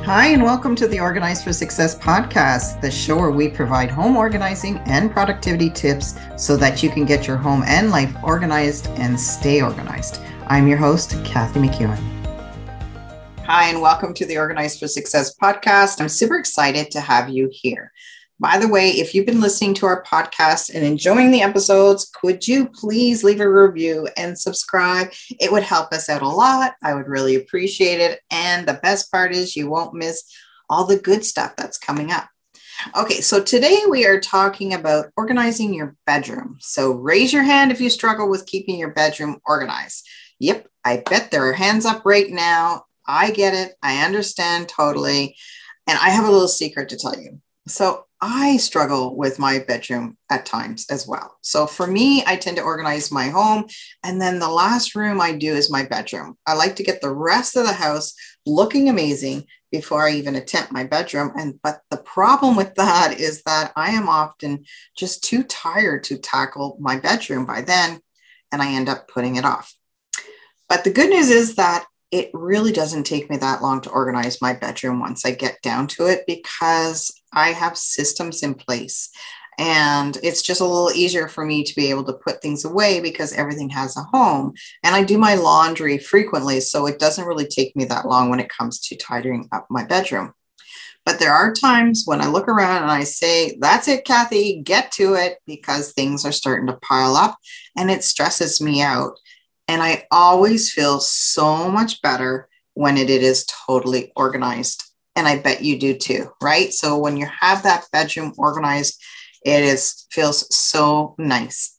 Hi, and welcome to the Organize for Success podcast, the show where we provide home organizing and productivity tips so that you can get your home and life organized and stay organized. I'm your host, Kathy McEwen. Hi, and welcome to the Organize for Success podcast. I'm super excited to have you here. By the way, if you've been listening to our podcast and enjoying the episodes, could you please leave a review and subscribe? It would help us out a lot. I would really appreciate it. And the best part is you won't miss all the good stuff that's coming up. Okay, so today we are talking about organizing your bedroom. So raise your hand if you struggle with keeping your bedroom organized. Yep, I bet there are hands up right now. I get it. I understand totally. And I have a little secret to tell you. So I struggle with my bedroom at times as well. So for me, I tend to organize my home. And then the last room I do is my bedroom. I like to get the rest of the house looking amazing before I even attempt my bedroom. But the problem with that is that I am often just too tired to tackle my bedroom by then, and I end up putting it off. But the good news is that it really doesn't take me that long to organize my bedroom once I get down to it, because I have systems in place and it's just a little easier for me to be able to put things away because everything has a home, and I do my laundry frequently. So it doesn't really take me that long when it comes to tidying up my bedroom. But there are times when I look around and I say, that's it, Kathy, get to it, because things are starting to pile up and it stresses me out. And I always feel so much better when it is totally organized. And I bet you do too, right? So when you have that bedroom organized, feels so nice.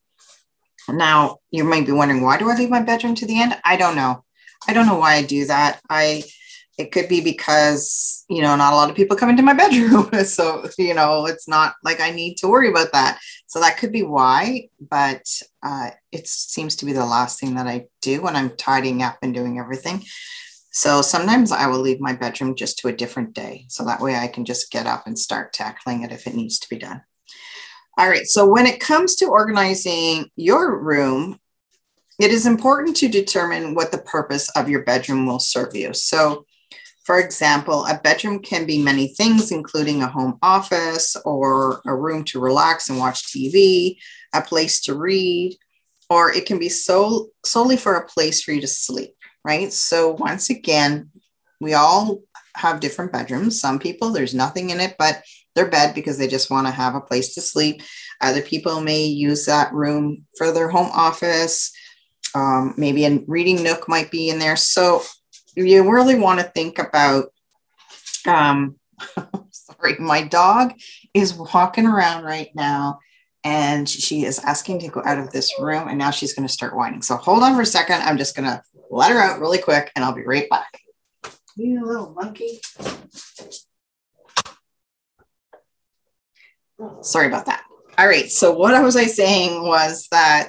Now, you might be wondering, why do I leave my bedroom to the end? I don't know. I don't know why I do that. It could be because, not a lot of people come into my bedroom. So, it's not like I need to worry about that. So that could be why, but it seems to be the last thing that I do when I'm tidying up and doing everything. So sometimes I will leave my bedroom just to a different day. So that way I can just get up and start tackling it if it needs to be done. All right. So when it comes to organizing your room, it is important to determine what the purpose of your bedroom will serve you. So for example, a bedroom can be many things, including a home office or a room to relax and watch TV, a place to read, or it can be solely for a place for you to sleep, right? So once again, we all have different bedrooms. Some people, there's nothing in it but their bed because they just want to have a place to sleep. Other people may use that room for their home office. Maybe a reading nook might be in there. So you really want to think about, sorry, my dog is walking around right now and she is asking to go out of this room, and now she's going to start whining. So hold on for a second. I'm just going to let her out really quick and I'll be right back. You little monkey. Sorry about that. All right. So what was I saying was that,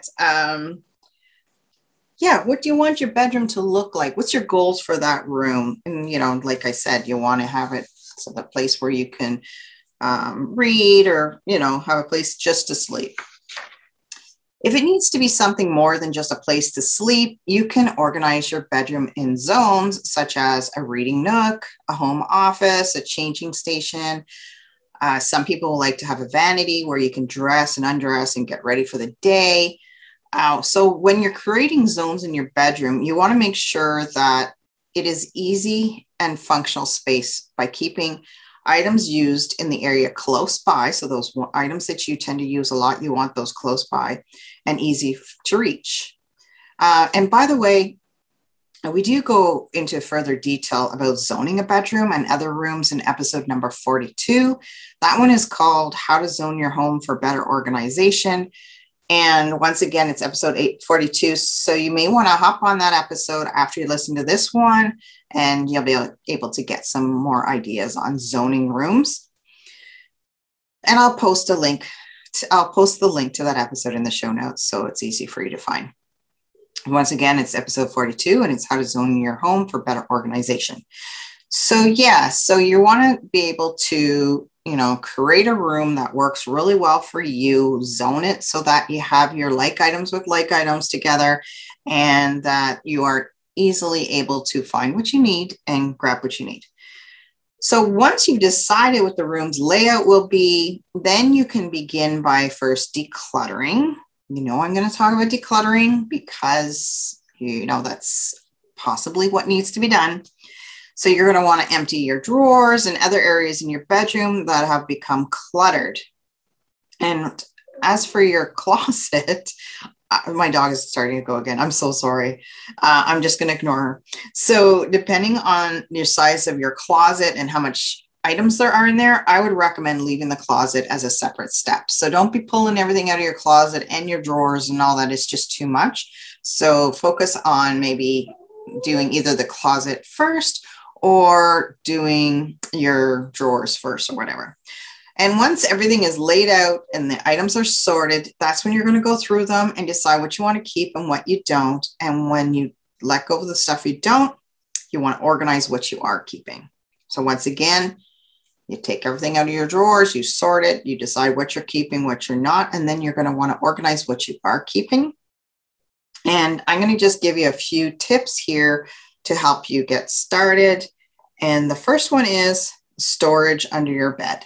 what do you want your bedroom to look like? What's your goals for that room? And, like I said, you want to have it so the place where you can read or, have a place just to sleep. If it needs to be something more than just a place to sleep, you can organize your bedroom in zones such as a reading nook, a home office, a changing station. Some people like to have a vanity where you can dress and undress and get ready for the day. So when you're creating zones in your bedroom, you want to make sure that it is easy and functional space by keeping items used in the area close by. So those items that you tend to use a lot, you want those close by and easy to reach. And by the way, we do go into further detail about zoning a bedroom and other rooms in episode number 42. That one is called How to Zone Your Home for Better Organization. And once again, it's episode 842. So you may want to hop on that episode after you listen to this one, and you'll be able to get some more ideas on zoning rooms. And I'll post the link to that episode in the show notes, so it's easy for you to find. Once again, it's episode 42, and it's How to Zone Your Home for Better Organization. So you want to be able to create a room that works really well for you, zone it so that you have your like items with like items together, and that you are easily able to find what you need and grab what you need. So once you've decided what the room's layout will be, then you can begin by first decluttering. I'm going to talk about decluttering because, that's possibly what needs to be done. So you're going to want to empty your drawers and other areas in your bedroom that have become cluttered. And as for your closet, my dog is starting to go again. I'm so sorry. I'm just going to ignore her. So depending on your size of your closet and how much items there are in there, I would recommend leaving the closet as a separate step. So don't be pulling everything out of your closet and your drawers and all that. It's just too much. So focus on maybe doing either the closet first or doing your drawers first or whatever. And once everything is laid out and the items are sorted, that's when you're going to go through them and decide what you want to keep and what you don't. And when you let go of the stuff you don't, you want to organize what you are keeping. So once again, you take everything out of your drawers, you sort it, you decide what you're keeping, what you're not, and then you're going to want to organize what you are keeping. And I'm going to just give you a few tips here to help you get started. And the first one is storage under your bed.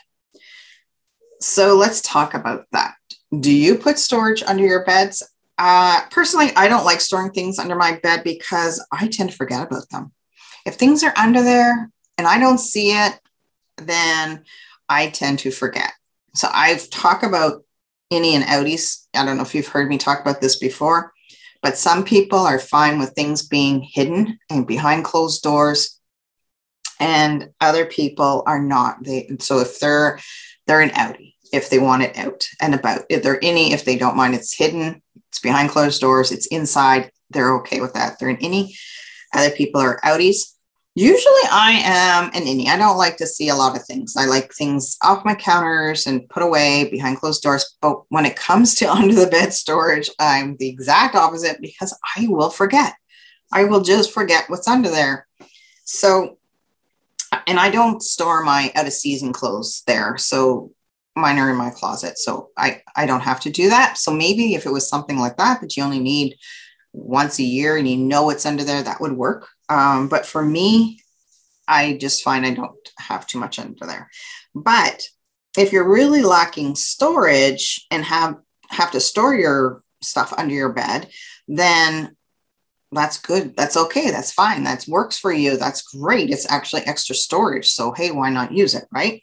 So let's talk about that. Do you put storage under your beds? Personally, I don't like storing things under my bed because I tend to forget about them. If things are under there and I don't see it, then I tend to forget. So I've talked about innie and outies. I don't know if you've heard me talk about this before, but some people are fine with things being hidden and behind closed doors, and other people are not. So if they're an outie, if they want it out and about. If they're innie, if they don't mind it's hidden, it's behind closed doors, it's inside, they're okay with that. They're an innie. Other people are outies. Usually I am an innie. I don't like to see a lot of things. I like things off my counters and put away behind closed doors. But when it comes to under the bed storage, I'm the exact opposite because I will forget. I will just forget what's under there. So, and I don't store my out of season clothes there. So mine are in my closet. So I don't have to do that. So maybe if it was something like that you only need once a year and you know what's under there, that would work. But for me, I just find I don't have too much under there. But if you're really lacking storage and have to store your stuff under your bed, then that's good. That's okay. That's fine. That works for you. That's great. It's actually extra storage. So, hey, why not use it, right?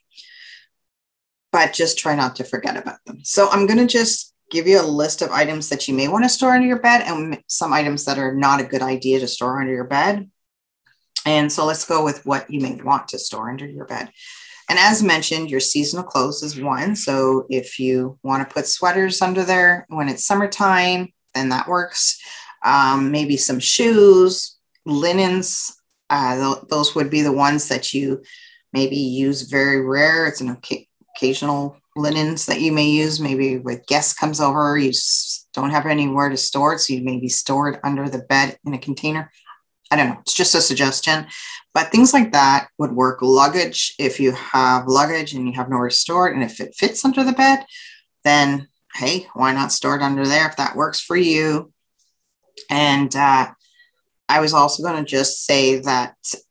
But just try not to forget about them. So I'm going to just give you a list of items that you may want to store under your bed and some items that are not a good idea to store under your bed. And so let's go with what you may want to store under your bed. And as mentioned, your seasonal clothes is one. So if you want to put sweaters under there when it's summertime, then that works. Maybe some shoes, linens. Those would be the ones that you maybe use very rare. It's an occasional linens that you may use. Maybe when guests comes over, you don't have anywhere to store it. So you maybe store it under the bed in a container. I don't know. It's just a suggestion, but things like that would work. Luggage, if you have luggage and you have nowhere to store it, and if it fits under the bed, then hey, why not store it under there if that works for you? And I was also going to just say that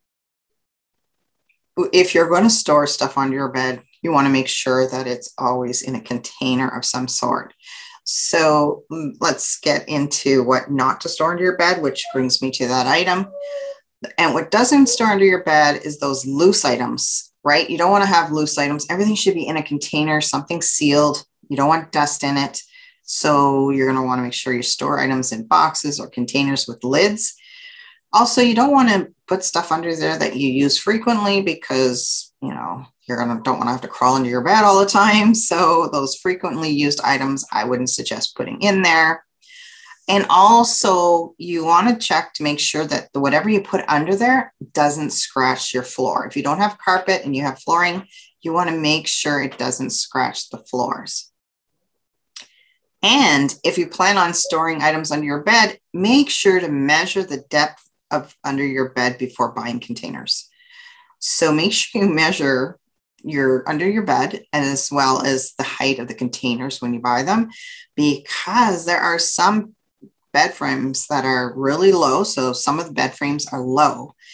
if you're going to store stuff under your bed, you want to make sure that it's always in a container of some sort. So let's get into what not to store under your bed, which brings me to that item. And what doesn't store under your bed is those loose items, right? You don't want to have loose items. Everything should be in a container, something sealed. You don't want dust in it. So you're going to want to make sure you store items in boxes or containers with lids. Also, you don't want to put stuff under there that you use frequently because, don't want to have to crawl into your bed all the time. So those frequently used items, I wouldn't suggest putting in there. And also you want to check to make sure that whatever you put under there doesn't scratch your floor. If you don't have carpet and you have flooring, you want to make sure it doesn't scratch the floors. And if you plan on storing items under your bed, make sure to measure the depth of under your bed before buying containers. So make sure you measure your under your bed as well as the height of the containers when you buy them, because there are some bed frames that are really low. So some of the bed frames are low.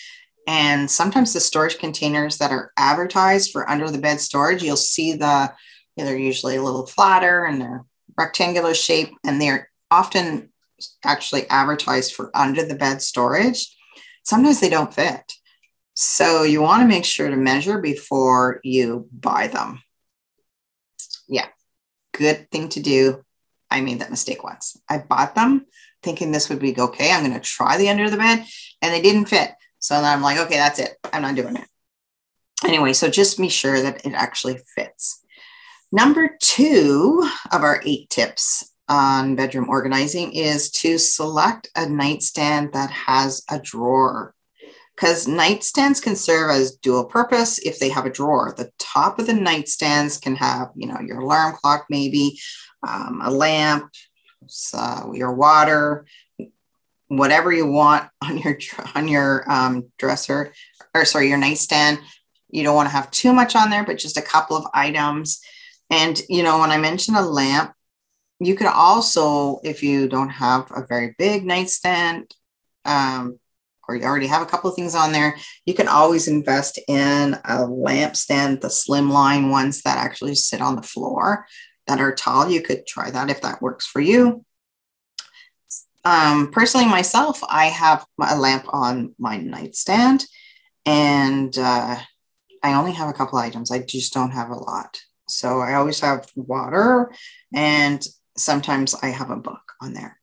And sometimes the storage containers that are advertised for under the bed storage, you'll see they're usually a little flatter and they're rectangular shape, and they're often actually advertised for under the bed storage. Sometimes they don't fit. So you want to make sure to measure before you buy them. Yeah, good thing to do. I made that mistake once. I bought them thinking this would be okay. I'm going to try the under the bed, and they didn't fit. So then I'm like, okay, that's it. I'm not doing it. Anyway, so just be sure that it actually fits. Number 2 of our 8 tips on bedroom organizing is to select a nightstand that has a drawer, because nightstands can serve as dual purpose if they have a drawer. The top of the nightstands can have, your alarm clock, maybe a lamp, your water, whatever you want on your dresser, your nightstand. You don't want to have too much on there, but just a couple of items. And, when I mentioned a lamp, you could also, if you don't have a very big nightstand, or you already have a couple of things on there, you can always invest in a lamp stand, the slimline ones that actually sit on the floor that are tall. You could try that if that works for you. Personally, myself, I have a lamp on my nightstand, and I only have a couple items. I just don't have a lot. So I always have water, and sometimes I have a book on there.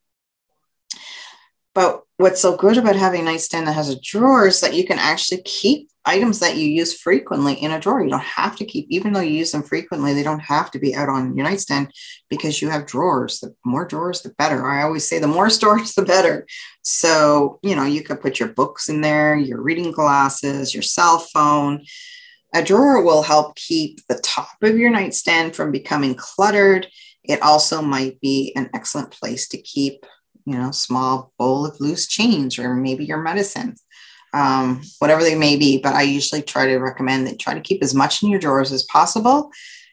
But what's so good about having a nightstand that has a drawer is that you can actually keep items that you use frequently in a drawer. You don't have to keep, even though you use them frequently, they don't have to be out on your nightstand because you have drawers. The more drawers, the better. I always say the more storage, the better. So, you could put your books in there, your reading glasses, your cell phone. A drawer will help keep the top of your nightstand from becoming cluttered. It also might be an excellent place to keep, small bowl of loose change, or maybe your medicine, whatever they may be. But I usually try to recommend that try to keep as much in your drawers as possible.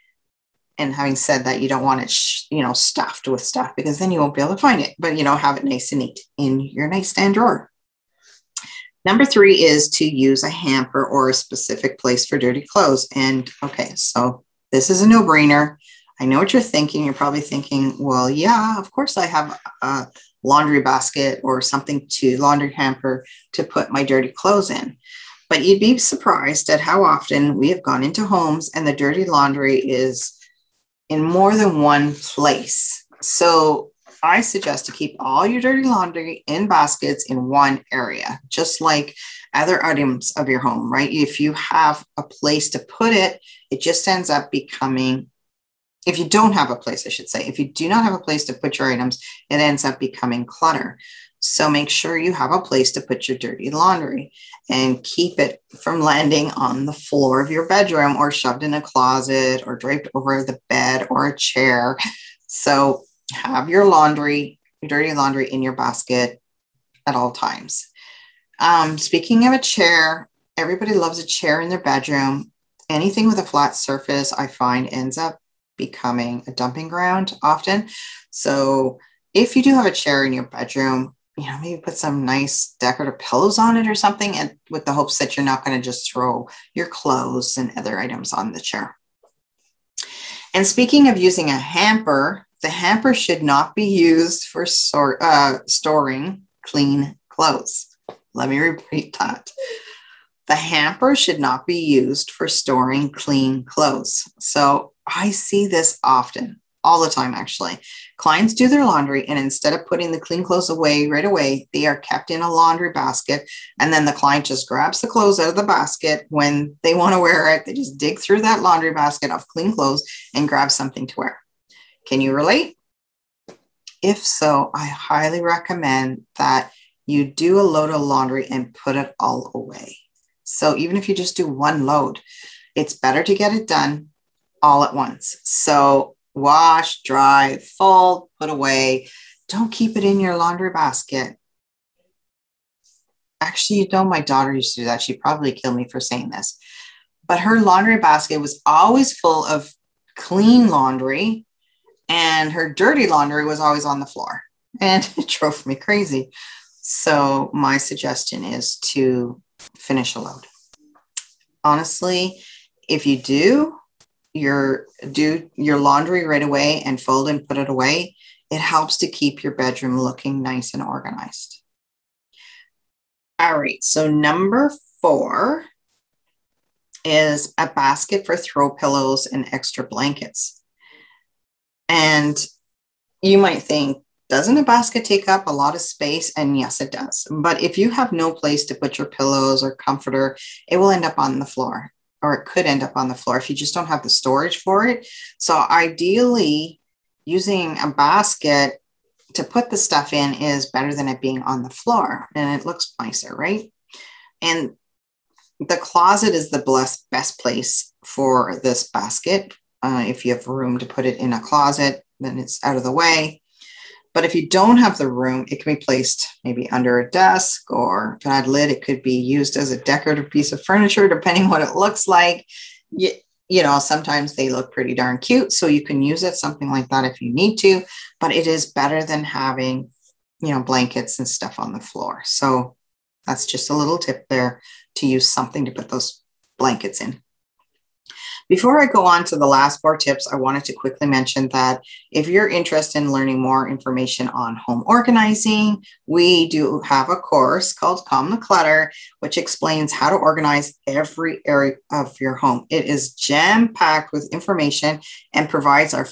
And having said that, you don't want it, stuffed with stuff, because then you won't be able to find it, but, have it nice and neat in your nightstand drawer. Number 3 is to use a hamper or a specific place for dirty clothes. And okay, so this is a no-brainer. I know what you're thinking. You're probably thinking, well, yeah, of course I have a laundry basket or laundry hamper to put my dirty clothes in. But you'd be surprised at how often we have gone into homes and the dirty laundry is in more than one place. So I suggest to keep all your dirty laundry in baskets in one area, just like other items of your home, right? If you have a place to put it, it just ends up becoming, if you don't have a place, I should say, if you do not have a place to put your items, it ends up becoming clutter. So make sure you have a place to put your dirty laundry and keep it from landing on the floor of your bedroom or shoved in a closet or draped over the bed or a chair. So have your dirty laundry in your basket at all times. Speaking of a chair, everybody loves a chair in their bedroom. Anything with a flat surface, I find, ends up becoming a dumping ground often. So if you do have a chair in your bedroom, maybe put some nice decorative pillows on it or something, and with the hopes that you're not going to just throw your clothes and other items on the chair. And speaking of using a hamper, the hamper should not be used for storing clean clothes. Let me repeat that. The hamper should not be used for storing clean clothes. So I see this often, all the time, actually. Clients do their laundry, and instead of putting the clean clothes away right away, they are kept in a laundry basket. And then the client just grabs the clothes out of the basket when they want to wear it. They just dig through that laundry basket of clean clothes and grab something to wear. Can you relate? If so, I highly recommend that you do a load of laundry and put it all away. So even if you just do one load, it's better to get it done all at once. So wash, dry, fold, put away. Don't keep it in your laundry basket. Actually, my daughter used to do that. She'd probably kill me for saying this. But her laundry basket was always full of clean laundry, and her dirty laundry was always on the floor. And it drove me crazy. So my suggestion is to finish a load. Honestly, if you do your laundry right away and fold and put it away, it helps to keep your bedroom looking nice and organized. All right, so number 4 is a basket for throw pillows and extra blankets. And you might think, doesn't a basket take up a lot of space? And yes, it does. But if you have no place to put your pillows or comforter, it will end up on the floor, or it could end up on the floor if you just don't have the storage for it. So ideally, using a basket to put the stuff in is better than it being on the floor, and it looks nicer, right? And the closet is the best place for this basket. If you have room to put it in a closet, then it's out of the way. But if you don't have the room, it can be placed maybe under a desk, or to add lid, it could be used as a decorative piece of furniture, depending what it looks like. You know, sometimes they look pretty darn cute, so you can use it, something like that if you need to, but it is better than having, you know, blankets and stuff on the floor. So that's just a little tip there, to use something to put those blankets in. Before I go on to the last 4 tips, I wanted to quickly mention that if you're interested in learning more information on home organizing, we do have a course called Calm the Clutter, which explains how to organize every area of your home. It is jam-packed with information and provides our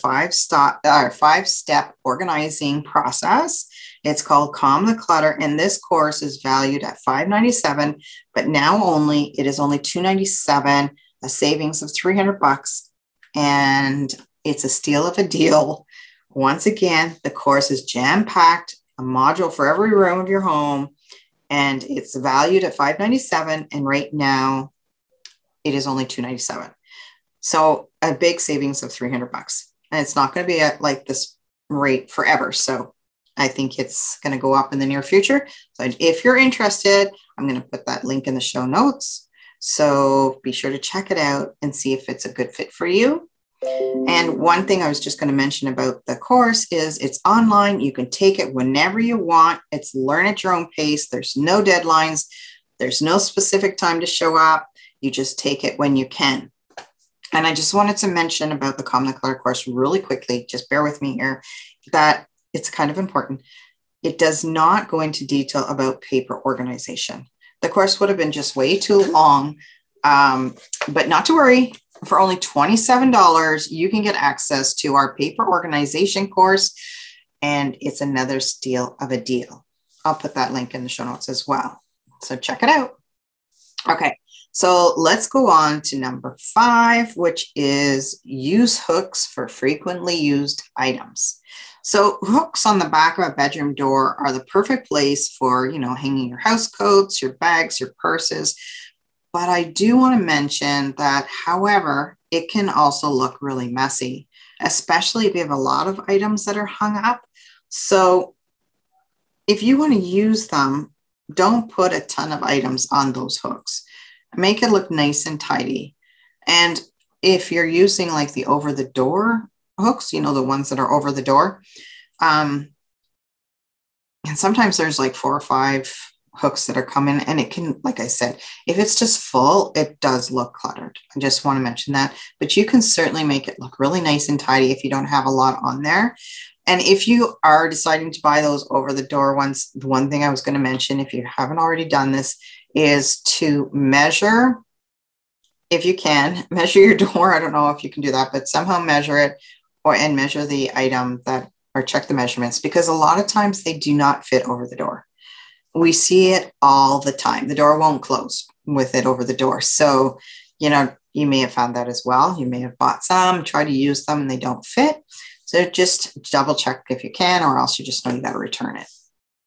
5-step organizing process. It's called Calm the Clutter, and this course is valued at $597, but now it is only $297. A savings of $300, and it's a steal of a deal. Once again, the course is jam-packed, a module for every room of your home, and it's valued at $597, and right now it is only $297. So a big savings of $300, and it's not going to be at like this rate forever. So I think it's going to go up in the near future. So if you're interested, I'm going to put that link in the show notes. So be sure to check it out and see if it's a good fit for you. And one thing I was just going to mention about the course is it's online. You can take it whenever you want. It's learn at your own pace. There's no deadlines. There's no specific time to show up. You just take it when you can. And I just wanted to mention about the Calm the Clutter course really quickly. Just bear with me here, that it's kind of important. It does not go into detail about paper organization. The course would have been just way too long, but not to worry. For only $27, you can get access to our paper organization course, and it's another steal of a deal. I'll put that link in the show notes as well. So check it out. Okay, so let's go on to number 5, which is use hooks for frequently used items. So hooks on the back of a bedroom door are the perfect place for, you know, hanging your house coats, your bags, your purses. But I do want to mention that, however, it can also look really messy, especially if you have a lot of items that are hung up. So if you want to use them, don't put a ton of items on those hooks. Make it look nice and tidy. And if you're using like the over the door hooks, you know, the ones that are over the door. And sometimes there's like 4 or 5 hooks that are coming, and it can, like I said, if it's just full, it does look cluttered. I just want to mention that, but you can certainly make it look really nice and tidy if you don't have a lot on there. And if you are deciding to buy those over the door ones, the one thing I was going to mention, if you haven't already done this, is to measure. If you can measure your door, I don't know if you can do that, but somehow measure it, and measure the item or check the measurements, because a lot of times they do not fit over the door. We see it all the time. The door won't close with it over the door. So, you know, you may have found that as well. You may have bought some, try to use them, and they don't fit. So just double check if you can, or else you just know you got to return it.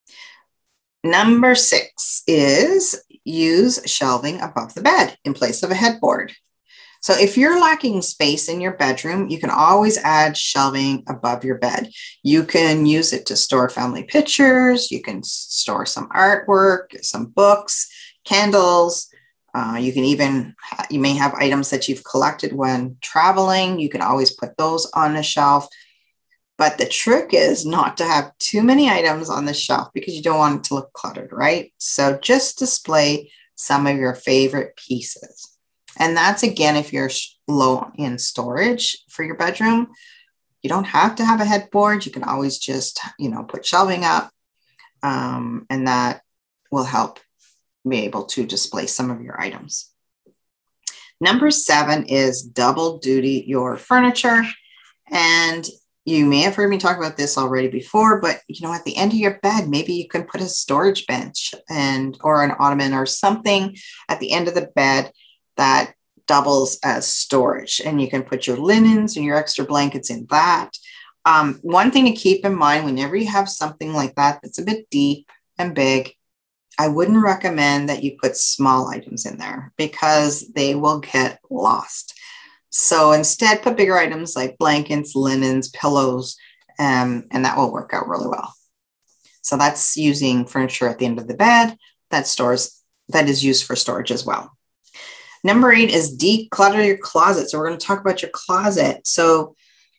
Number 6 is use shelving above the bed in place of a headboard. So if you're lacking space in your bedroom, you can always add shelving above your bed. You can use it to store family pictures. You can store some artwork, some books, candles. You may have items that you've collected when traveling. You can always put those on a shelf. But the trick is not to have too many items on the shelf, because you don't want it to look cluttered, right? So just display some of your favorite pieces. And that's, again, if you're low in storage for your bedroom. You don't have to have a headboard. You can always just, put shelving up, and that will help be able to display some of your items. Number 7 is double duty your furniture. And you may have heard me talk about this already before, but at the end of your bed, maybe you can put a storage bench or an ottoman or something at the end of the bed that doubles as storage, and you can put your linens and your extra blankets in that. One thing to keep in mind whenever you have something like that that's a bit deep and big, I wouldn't recommend that you put small items in there because they will get lost. So instead, put bigger items like blankets, linens, pillows, and that will work out really well. So that's using furniture at the end of the bed that is used for storage as well. Number 8 is declutter your closet. So we're going to talk about your closet. So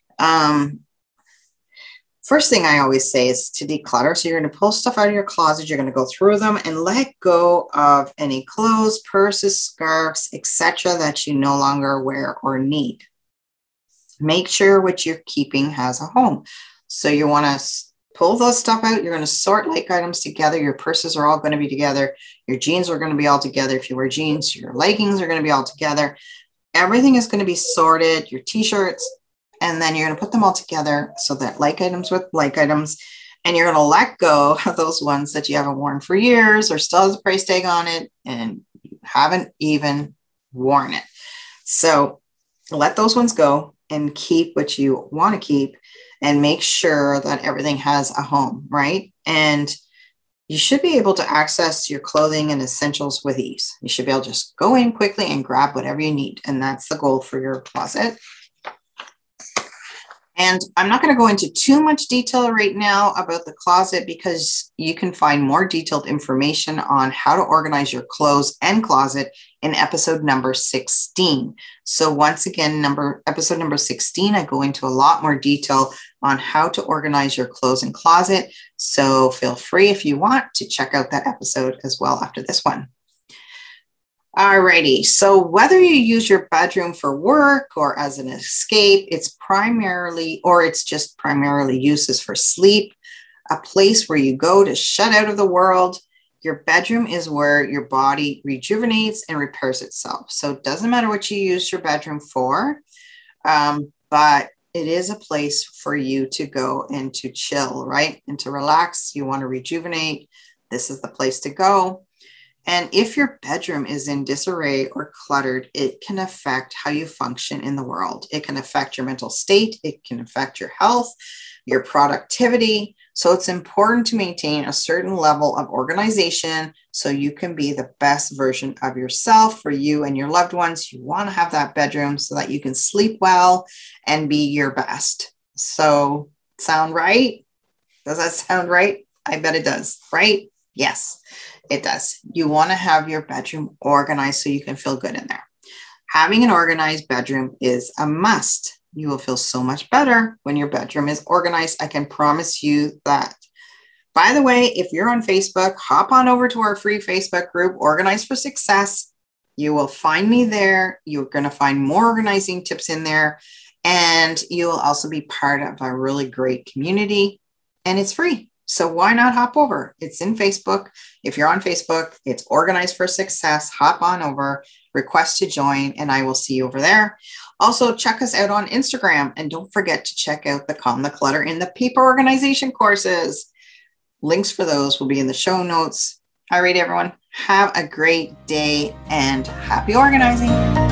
first thing I always say is to declutter. So you're going to pull stuff out of your closet. You're going to go through them and let go of any clothes, purses, scarves, etc. that you no longer wear or need. Make sure what you're keeping has a home. So you want to pull those stuff out. You're going to sort like items together. Your purses are all going to be together. Your jeans are going to be all together. If you wear jeans, your leggings are going to be all together. Everything is going to be sorted, your t-shirts, and then you're going to put them all together so that like items with like items, and you're going to let go of those ones that you haven't worn for years or still has a price tag on it and you haven't even worn it. So let those ones go and keep what you want to keep, and make sure that everything has a home, right? And you should be able to access your clothing and essentials with ease. You should be able to just go in quickly and grab whatever you need. And that's the goal for your closet. And I'm not going to go into too much detail right now about the closet because you can find more detailed information on how to organize your clothes and closet in episode number 16. So once again, episode number 16, I go into a lot more detail on how to organize your clothes and closet. So feel free if you want to check out that episode as well after this one. Alrighty, so whether you use your bedroom for work or as an escape, it's just primarily uses for sleep, a place where you go to shut out of the world. Your bedroom is where your body rejuvenates and repairs itself. So it doesn't matter what you use your bedroom for, but it is a place for you to go and to chill, right? And to relax. You want to rejuvenate. This is the place to go. And if your bedroom is in disarray or cluttered, it can affect how you function in the world. It can affect your mental state. It can affect your health, your productivity. So it's important to maintain a certain level of organization so you can be the best version of yourself for you and your loved ones. You want to have that bedroom so that you can sleep well and be your best. So sound right? Does that sound right? I bet it does, right? Yes, it does. You want to have your bedroom organized so you can feel good in there. Having an organized bedroom is a must. You will feel so much better when your bedroom is organized. I can promise you that. By the way, if you're on Facebook, hop on over to our free Facebook group, Organize for Success. You will find me there. You're going to find more organizing tips in there. And you will also be part of a really great community. And it's free. So why not hop over? It's in Facebook. If you're on Facebook, it's Organize for Success. Hop on over, request to join, and I will see you over there. Also, check us out on Instagram. And don't forget to check out the Calm the Clutter in the Paper Organization courses. Links for those will be in the show notes. All right, everyone. Have a great day and happy organizing.